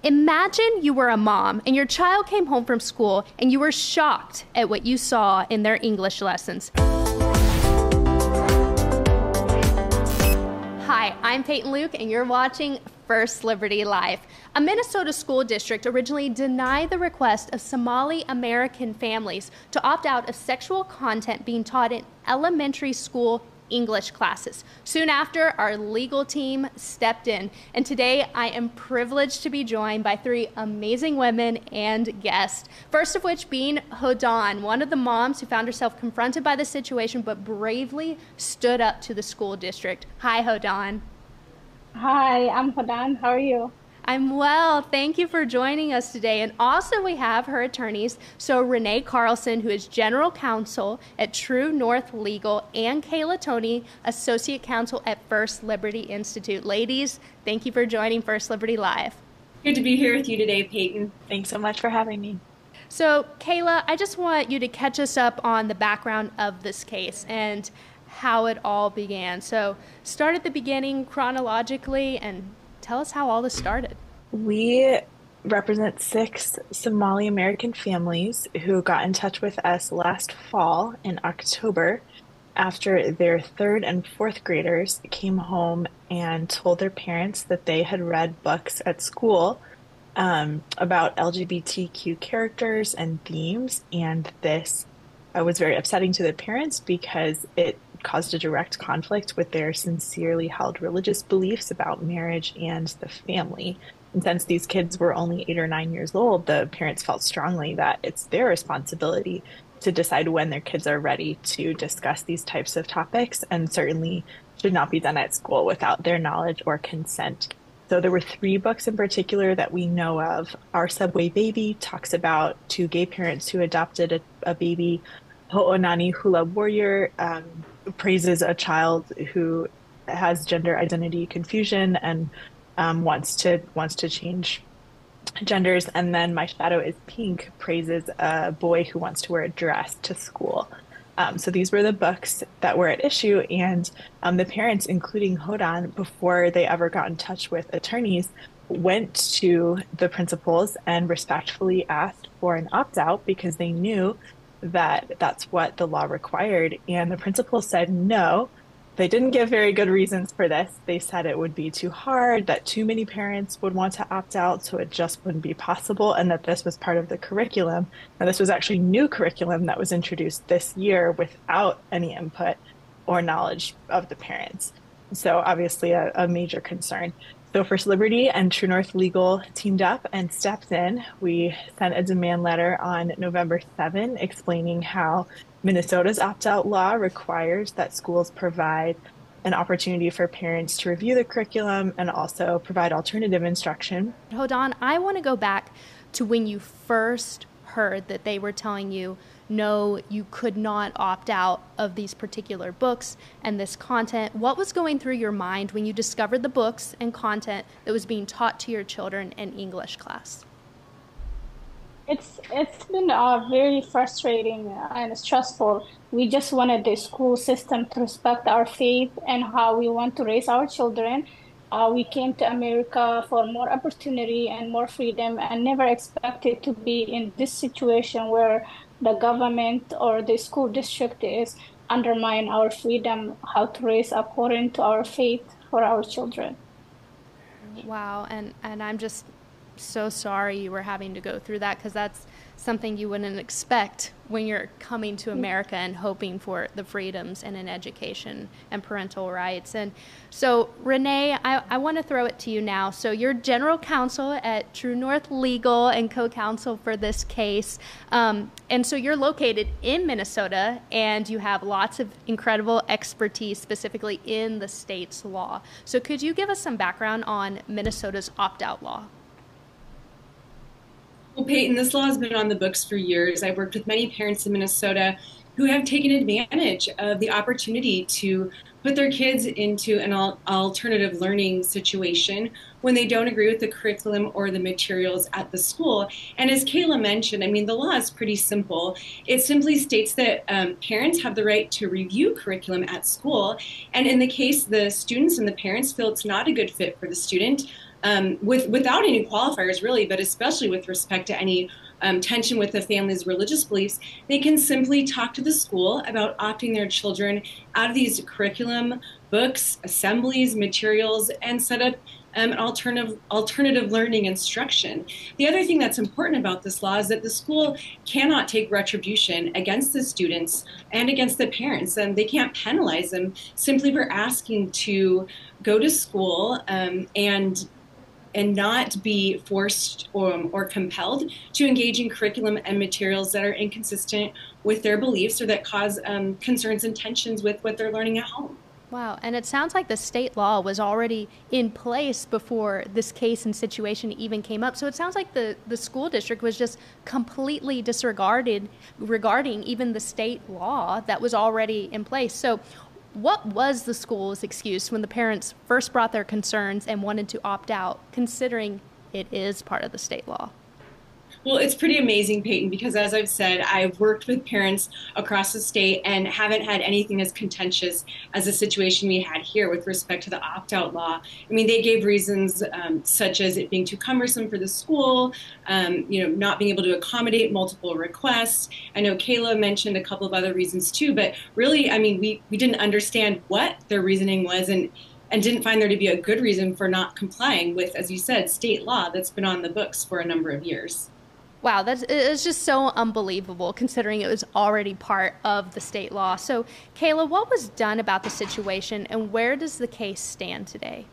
Imagine you were a mom and your child came home from school and you were shocked at what you saw in their English lessons. Hi, I'm Peyton Luke and you're watching First Liberty Live. A Minnesota school district originally denied the request of Somali American families to opt out of sexual content being taught in elementary school English classes. Soon after, our legal team stepped in, and today I am privileged to be joined by three amazing women and guests. First of which being Hodan, one of the moms who found herself confronted by the situation but bravely stood up to the school district. Hi, Hodan. Hi, I'm Hodan. How are you? I'm well. Thank you for joining us today. And also we have her attorneys. So Renee Carlson, who is general counsel at True North Legal, and Kayla Tony, associate counsel at First Liberty Institute. Ladies, thank you for joining First Liberty Live. Good to be here with you today, Peyton. Thanks so much for having me. So Kayla, I just want you to catch us up on the background of this case and how it all began. So start at the beginning chronologically and tell us how all this started. We represent 6 Somali American families who got in touch with us last fall in October after their 3rd and 4th graders came home and told their parents that they had read books at school about LGBTQ characters and themes, and this was very upsetting to the parents because it caused a direct conflict with their sincerely held religious beliefs about marriage and the family. And since these kids were only 8 or 9 years old, the parents felt strongly that it's their responsibility to decide when their kids are ready to discuss these types of topics, and certainly should not be done at school without their knowledge or consent. So there were 3 books in particular that we know of. Our Subway Baby talks about 2 gay parents who adopted a baby. Ho'onani Hula Warrior praises a child who has gender identity confusion and wants to change genders. And then My Shadow is Pink praises a boy who wants to wear a dress to school. So these were the books that were at issue, and the parents, including Hodan, before they ever got in touch with attorneys, went to the principals and respectfully asked for an opt-out because they knew that that's what the law required. And the principal said no. They didn't give very good reasons for this. They said it would be too hard, that too many parents would want to opt out, so it just wouldn't be possible, and that this was part of the curriculum. And this was actually new curriculum that was introduced this year without any input or knowledge of the parents. So obviously a major concern. So First Liberty and True North Legal teamed up and stepped in. We sent a demand letter on November 7 explaining how Minnesota's opt-out law requires that schools provide an opportunity for parents to review the curriculum and also provide alternative instruction. Hold on, I want to go back to when you first heard that they were telling you, no, you could not opt out of these particular books and this content. What was going through your mind when you discovered the books and content that was being taught to your children in English class? It's been very frustrating and stressful. We just wanted the school system to respect our faith and how we want to raise our children. We came to America for more opportunity and more freedom, and never expected to be in this situation where the government or the school district is undermine our freedom, how to raise according to our faith for our children. Wow, and I'm just so sorry you were having to go through that, because that's something you wouldn't expect when you're coming to America and hoping for the freedoms and an education and parental rights. And so Renee, I want to throw it to you now. So you're general counsel at True North Legal and co-counsel for this case. And so you're located in Minnesota and you have lots of incredible expertise specifically in the state's law. So could you give us some background on Minnesota's opt-out law? Well, Peyton, this law has been on the books for years. I've worked with many parents in Minnesota who have taken advantage of the opportunity to put their kids into an alternative learning situation when they don't agree with the curriculum or the materials at the school. And as Kayla mentioned, I mean, the law is pretty simple. It simply states that parents have the right to review curriculum at school. And in the case the students and the parents feel it's not a good fit for the student, without any qualifiers really, but especially with respect to any tension with the family's religious beliefs, they can simply talk to the school about opting their children out of these curriculum, books, assemblies, materials, and set up an alternative learning instruction. The other thing that's important about this law is that the school cannot take retribution against the students and against the parents, and they can't penalize them simply for asking to go to school and not be forced or compelled to engage in curriculum and materials that are inconsistent with their beliefs or that cause concerns and tensions with what they're learning at home. Wow. And it sounds like the state law was already in place before this case and situation even came up. So it sounds like the school district was just completely disregarded regarding even the state law that was already in place. So what was the school's excuse when the parents first brought their concerns and wanted to opt out, considering it is part of the state law? Well, it's pretty amazing, Peyton, because as I've said, I've worked with parents across the state and haven't had anything as contentious as the situation we had here with respect to the opt-out law. I mean, they gave reasons such as it being too cumbersome for the school, not being able to accommodate multiple requests. I know Kayla mentioned a couple of other reasons too, but really, I mean, we didn't understand what their reasoning was and didn't find there to be a good reason for not complying with, as you said, state law that's been on the books for a number of years. Wow, it's just so unbelievable considering it was already part of the state law. So, Kayla, what was done about the situation and where does the case stand today?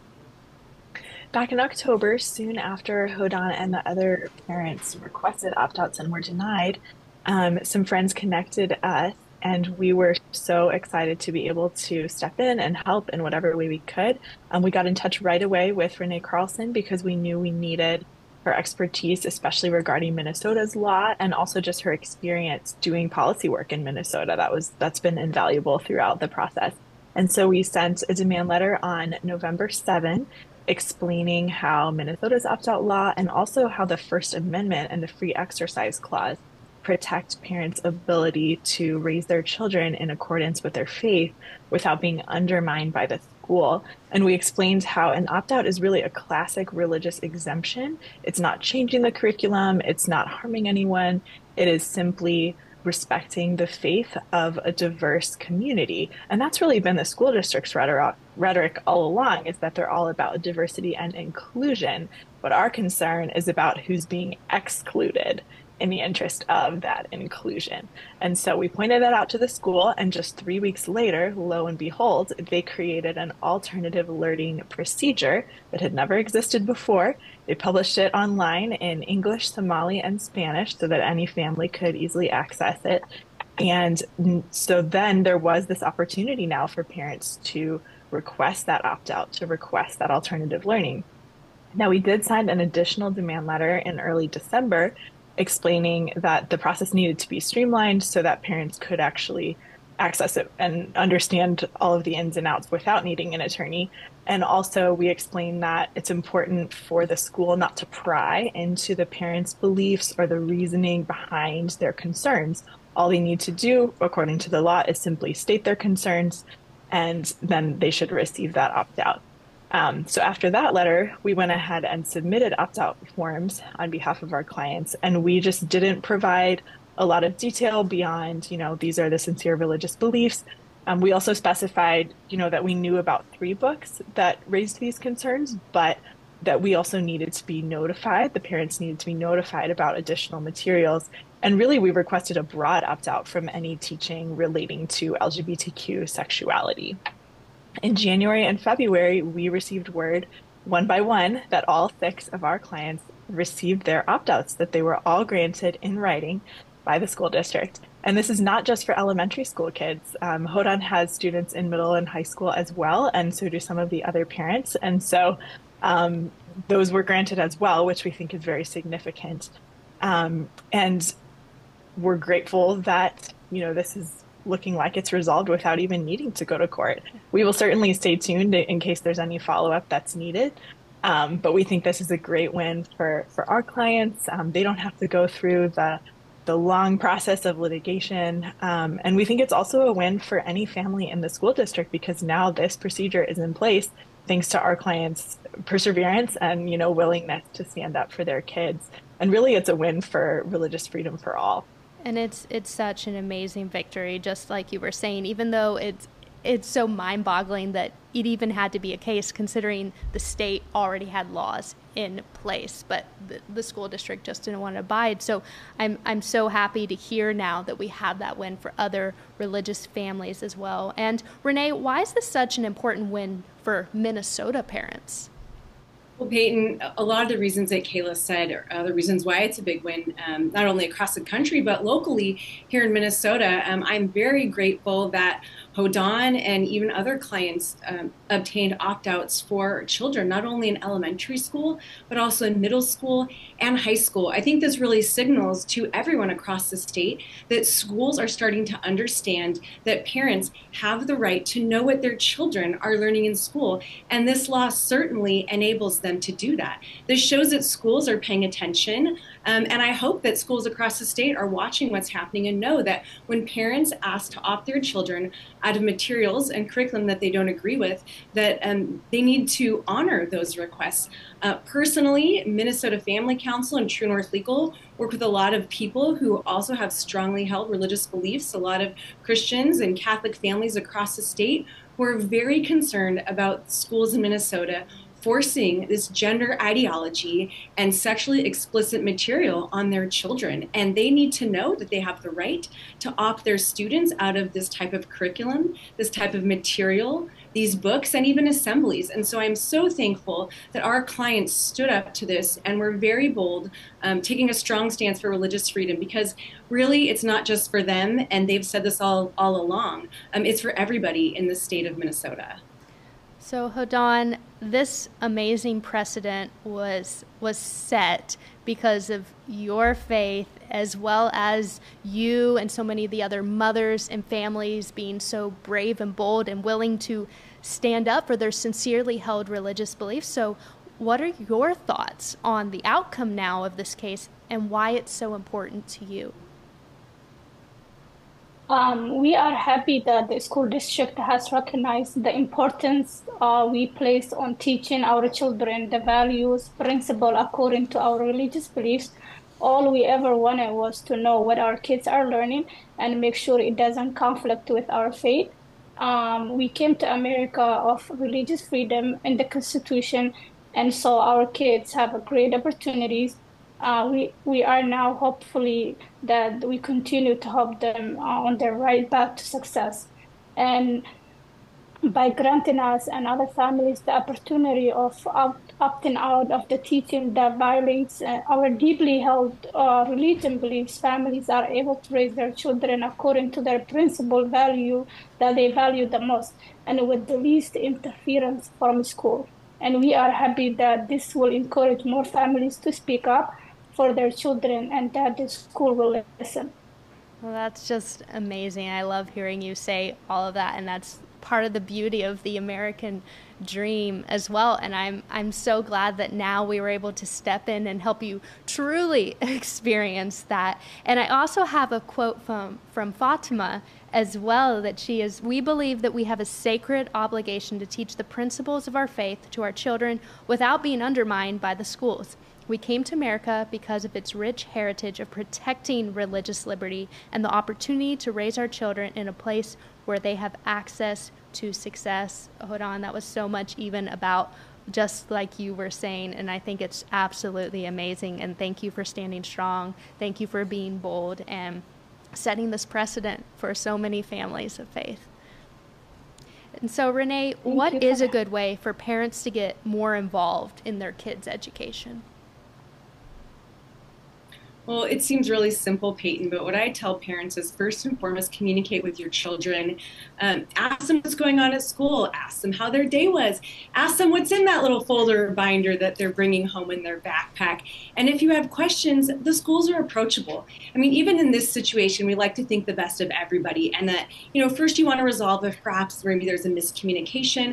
Back in October, soon after Hodan and the other parents requested opt-outs and were denied, some friends connected us, and we were so excited to be able to step in and help in whatever way we could. We got in touch right away with Renee Carlson because we knew we needed her expertise, especially regarding Minnesota's law, and also just her experience doing policy work in Minnesota. That's been invaluable throughout the process. And so we sent a demand letter on November 7th explaining how Minnesota's opt-out law and also how the First Amendment and the Free Exercise Clause protect parents' ability to raise their children in accordance with their faith without being undermined by the school. And we explained how an opt-out is really a classic religious exemption. It's not changing the curriculum, it's not harming anyone, it is simply respecting the faith of a diverse community. And that's really been the school district's rhetoric all along, is that they're all about diversity and inclusion. But our concern is about who's being excluded in the interest of that inclusion. And so we pointed that out to the school, and just 3 weeks later, lo and behold, they created an alternative learning procedure that had never existed before. They published it online in English, Somali, and Spanish so that any family could easily access it. And so then there was this opportunity now for parents to request that opt-out, to request that alternative learning. Now, we did sign an additional demand letter in early December explaining that the process needed to be streamlined so that parents could actually access it and understand all of the ins and outs without needing an attorney. And also we explained that it's important for the school not to pry into the parents' beliefs or the reasoning behind their concerns. All they need to do, according to the law, is simply state their concerns, and then they should receive that opt-out. So after that letter, we went ahead and submitted opt-out forms on behalf of our clients, and we just didn't provide a lot of detail beyond, these are the sincere religious beliefs. We also specified, that we knew about 3 books that raised these concerns, but that we also needed to be notified. The parents needed to be notified about additional materials. And really, we requested a broad opt-out from any teaching relating to LGBTQ sexuality. In January and February, we received word one by one that all 6 of our clients received their opt-outs, that they were all granted in writing by the school district. And this is not just for elementary school kids. Hodan has students in middle and high school as well, and so do some of the other parents. And so those were granted as well, which we think is very significant. And we're grateful that, this is looking like it's resolved without even needing to go to court. We will certainly stay tuned in case there's any follow-up that's needed. But we think this is a great win for our clients. They don't have to go through the long process of litigation. And we think it's also a win for any family in the school district because now this procedure is in place thanks to our clients' perseverance and, willingness to stand up for their kids. And really, it's a win for religious freedom for all. And it's such an amazing victory, just like you were saying, even though it's so mind-boggling that it even had to be a case, considering the state already had laws in place, but the school district just didn't want to abide. So I'm so happy to hear now that we have that win for other religious families as well. And Renee, why is this such an important win for Minnesota parents? Well, Peyton, a lot of the reasons that Kayla said are the reasons why it's a big win, not only across the country, but locally here in Minnesota. I'm very grateful that Hodan and even other clients obtained opt-outs for children, not only in elementary school, but also in middle school and high school. I think this really signals to everyone across the state that schools are starting to understand that parents have the right to know what their children are learning in school. And this law certainly enables them to do that. This shows that schools are paying attention. And I hope that schools across the state are watching what's happening and know that when parents ask to opt their children out of materials and curriculum that they don't agree with, that they need to honor those requests. Personally, Minnesota Family Council and True North Legal work with a lot of people who also have strongly held religious beliefs, a lot of Christians and Catholic families across the state who are very concerned about schools in Minnesota forcing this gender ideology and sexually explicit material on their children. And they need to know that they have the right to opt their students out of this type of curriculum, this type of material, these books, and even assemblies. And so I'm so thankful that our clients stood up to this and were very bold, taking a strong stance for religious freedom, because really it's not just for them, and they've said this all along, it's for everybody in the state of Minnesota. So Hodan, this amazing precedent was set because of your faith, as well as you and so many of the other mothers and families being so brave and bold and willing to stand up for their sincerely held religious beliefs. So what are your thoughts on the outcome now of this case and why it's so important to you? We are happy that the school district has recognized the importance we place on teaching our children the values, principle according to our religious beliefs. All we ever wanted was to know what our kids are learning and make sure it doesn't conflict with our faith. We came to America of religious freedom in the Constitution, and so our kids have a great opportunities. We are now hopefully that we continue to help them on their right path to success. And by granting us and other families the opportunity of opting out of the teaching that violates our deeply held religion beliefs, families are able to raise their children according to their principal value that they value the most and with the least interference from school. And we are happy that this will encourage more families to speak up for their children and that the school will listen. Well, that's just amazing. I love hearing you say all of that, and that's part of the beauty of the American dream as well. And I'm so glad that now we were able to step in and help you truly experience that. And I also have a quote from Fatima as well, that she is, "We believe that we have a sacred obligation to teach the principles of our faith to our children without being undermined by the schools. We came to America because of its rich heritage of protecting religious liberty and the opportunity to raise our children in a place where they have access to success." Hodan, that was so much even about just like you were saying, and I think it's absolutely amazing. And thank you for standing strong. Thank you for being bold and setting this precedent for so many families of faith. And so, Renee, what is a good way for parents to get more involved in their kids' education? Well, it seems really simple, Peyton, but what I tell parents is first and foremost, communicate with your children. Ask them what's going on at school. Ask them how their day was. Ask them what's in that little folder or binder that they're bringing home in their backpack. And if you have questions, the schools are approachable. I mean, even in this situation, we like to think the best of everybody, and that, first you want to resolve if perhaps maybe there's a miscommunication.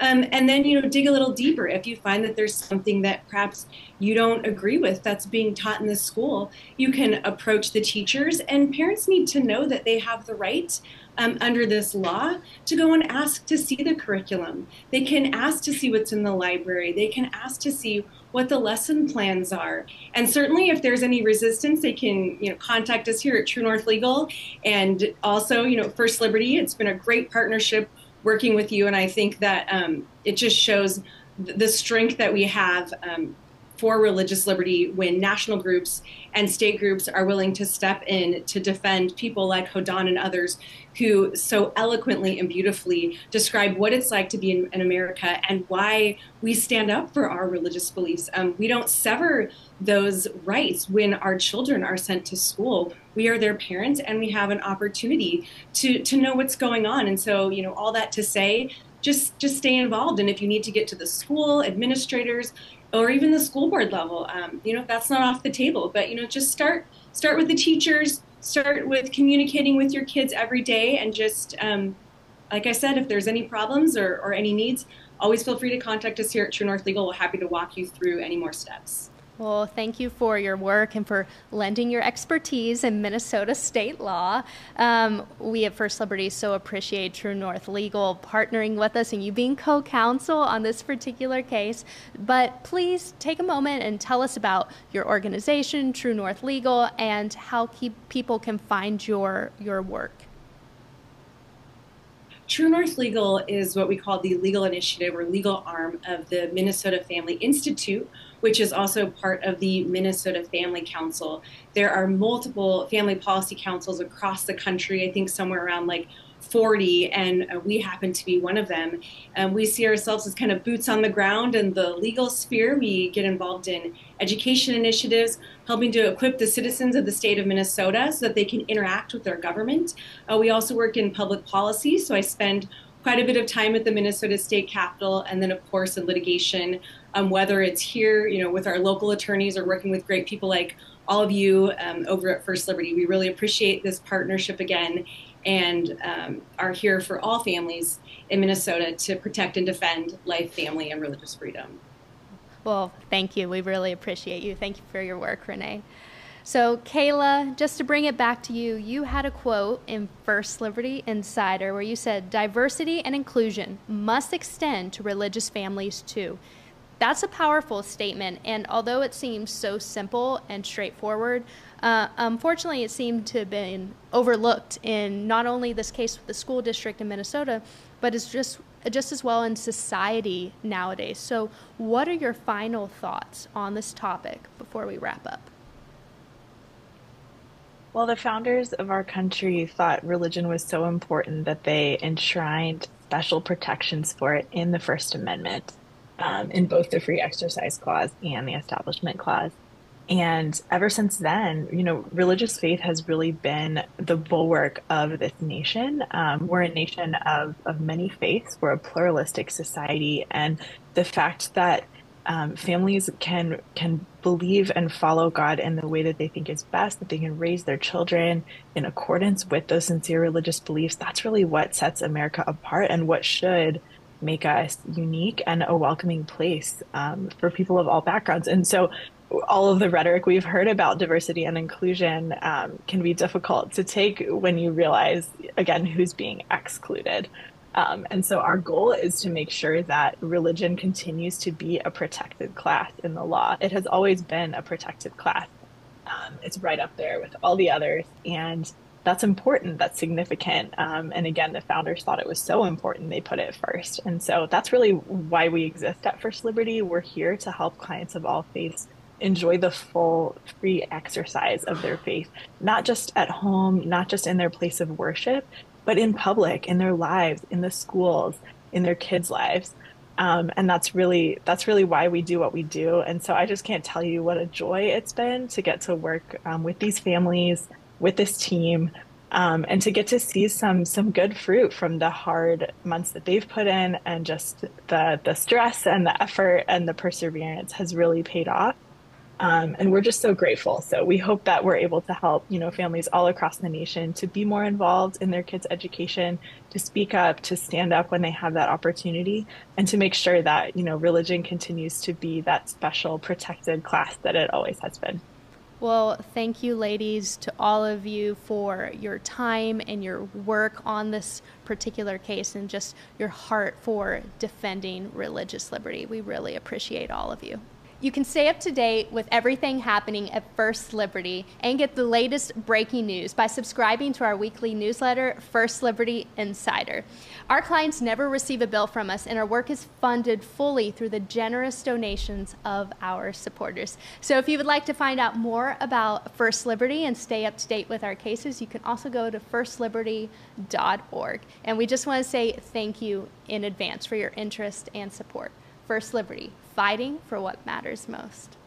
And then, dig a little deeper. If you find that there's something that perhaps you don't agree with that's being taught in the school, you can approach the teachers, and parents need to know that they have the right under this law to go and ask to see the curriculum. They can ask to see what's in the library. They can ask to see what the lesson plans are. And certainly if there's any resistance, they can contact us here at True North Legal. And also, First Liberty, it's been a great partnership working with you. And I think that it just shows the strength that we have for religious liberty when national groups and state groups are willing to step in to defend people like Hodan and others who so eloquently and beautifully describe what it's like to be in America and why we stand up for our religious beliefs. We don't sever those rights when our children are sent to school. We are their parents, and we have an opportunity to know what's going on. And so, all that to say, just stay involved. And if you need to get to the school administrators or even the school board level, that's not off the table. But just start with the teachers. Start with communicating with your kids every day, and just like I said, if there's any problems or any needs, always feel free to contact us here at True North Legal. We're happy to walk you through any more steps. Well, thank you for your work and for lending your expertise in Minnesota state law. We at First Liberty so appreciate True North Legal partnering with us and you being co-counsel on this particular case. But please take a moment and tell us about your organization, True North Legal, and how people can find your work. True North Legal is what we call the legal initiative or legal arm of the Minnesota Family Institute, which is also part of the Minnesota Family Council. There are multiple family policy councils across the country, I think somewhere around like 40, and we happen to be one of them. We see ourselves as kind of boots on the ground in the legal sphere. We get involved in education initiatives, helping to equip the citizens of the state of Minnesota so that they can interact with their government. We also work in public policy, so I spend quite a bit of time at the Minnesota State Capitol, and then of course in litigation, whether it's here, with our local attorneys or working with great people like all of you over at First Liberty. We really appreciate this partnership again, and are here for all families in Minnesota to protect and defend life, family, and religious freedom. Well, thank you. We really appreciate you. Thank you for your work, Renee. So, Kayla, just to bring it back to you, you had a quote in First Liberty Insider where you said, "Diversity and inclusion must extend to religious families too." That's a powerful statement, and although it seems so simple and straightforward, unfortunately it seemed to have been overlooked in not only this case with the school district in Minnesota, but it's just as well in society nowadays. So what are your final thoughts on this topic before we wrap up? Well, the founders of our country thought religion was so important that they enshrined special protections for it in the First Amendment, in both the Free Exercise Clause and the Establishment Clause. And ever since then, religious faith has really been the bulwark of this nation. We're a nation of many faiths. We're a pluralistic society. And the fact that families can believe and follow God in the way that they think is best, that they can raise their children in accordance with those sincere religious beliefs, that's really what sets America apart and what should make us unique and a welcoming place for people of all backgrounds. And so all of the rhetoric we've heard about diversity and inclusion can be difficult to take when you realize, again, who's being excluded. And so our goal is to make sure that religion continues to be a protected class in the law. It has always been a protected class. It's right up there with all the others. And that's important. That's significant. And again, the founders thought it was so important, they put it first. And so that's really why we exist at First Liberty. We're here to help clients of all faiths enjoy the full free exercise of their faith, not just at home, not just in their place of worship, but in public, in their lives, in the schools, in their kids' lives. And that's really why we do what we do. And so I just can't tell you what a joy it's been to get to work with these families, with this team, and to get to see some good fruit from the hard months that they've put in, and just the stress and the effort and the perseverance has really paid off. And we're just so grateful. So we hope that we're able to help, families all across the nation to be more involved in their kids' education, to speak up, to stand up when they have that opportunity, and to make sure that, religion continues to be that special protected class that it always has been. Well, thank you, ladies, to all of you for your time and your work on this particular case and just your heart for defending religious liberty. We really appreciate all of you. You can stay up to date with everything happening at First Liberty and get the latest breaking news by subscribing to our weekly newsletter, First Liberty Insider. Our clients never receive a bill from us, and our work is funded fully through the generous donations of our supporters. So if you would like to find out more about First Liberty and stay up to date with our cases, you can also go to firstliberty.org. And we just want to say thank you in advance for your interest and support. First Liberty, fighting for what matters most.